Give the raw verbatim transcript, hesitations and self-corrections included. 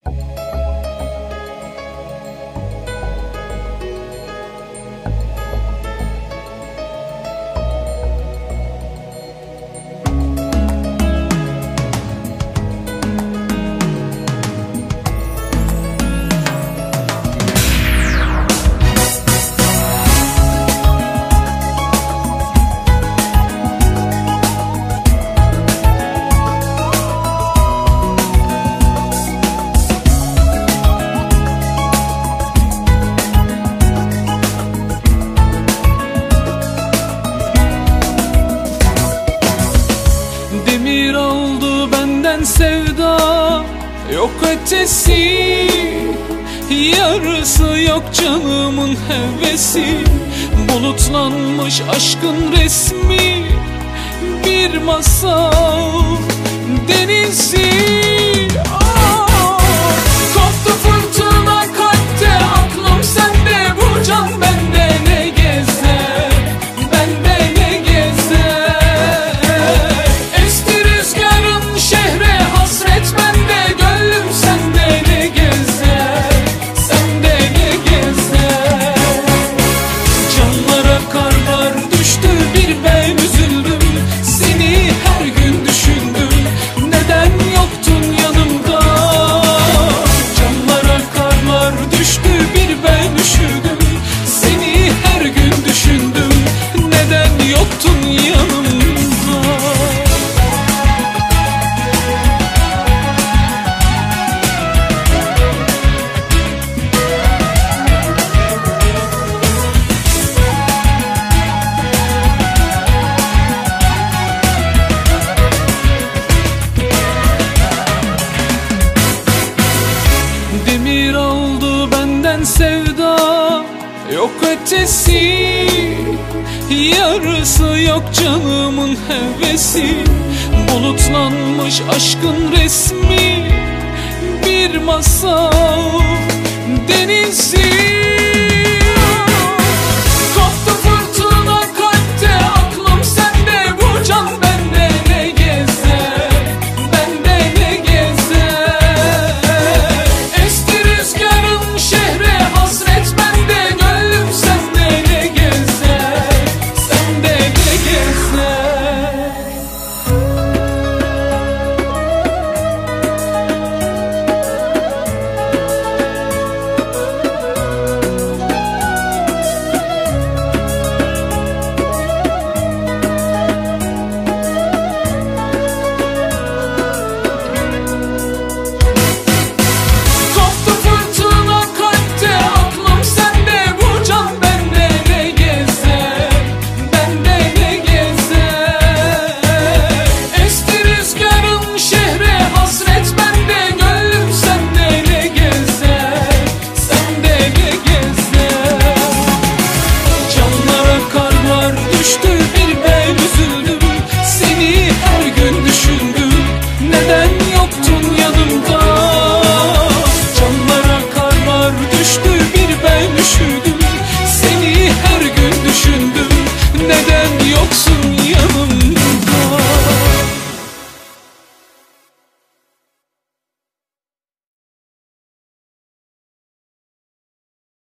Demir oldu benden sevda, yok ötesi. Yarısı yok canımın hevesi. Bulutlanmış aşkın resmi, bir masal denizi. Oh! Koptu fırtına kalpte, aklım sende, bu can bende ne gezer, bende ne gezer. Esti rüzgarın şehre hasret bende, gönlüm sende ne gezer, sende ne gezer. Canlara karlar düştü, bir ben üzüldüm, seni her gün düşündüm, neden yoktun yanımda. Canlara karlar düştü, bir ben üşüdüm, seni her gün düşündüm, neden yoktun yanımda. Demir oldu benden sevda, yok ötesi. Yarısı yok canımın hevesi. Bulutlanmış aşkın resmi,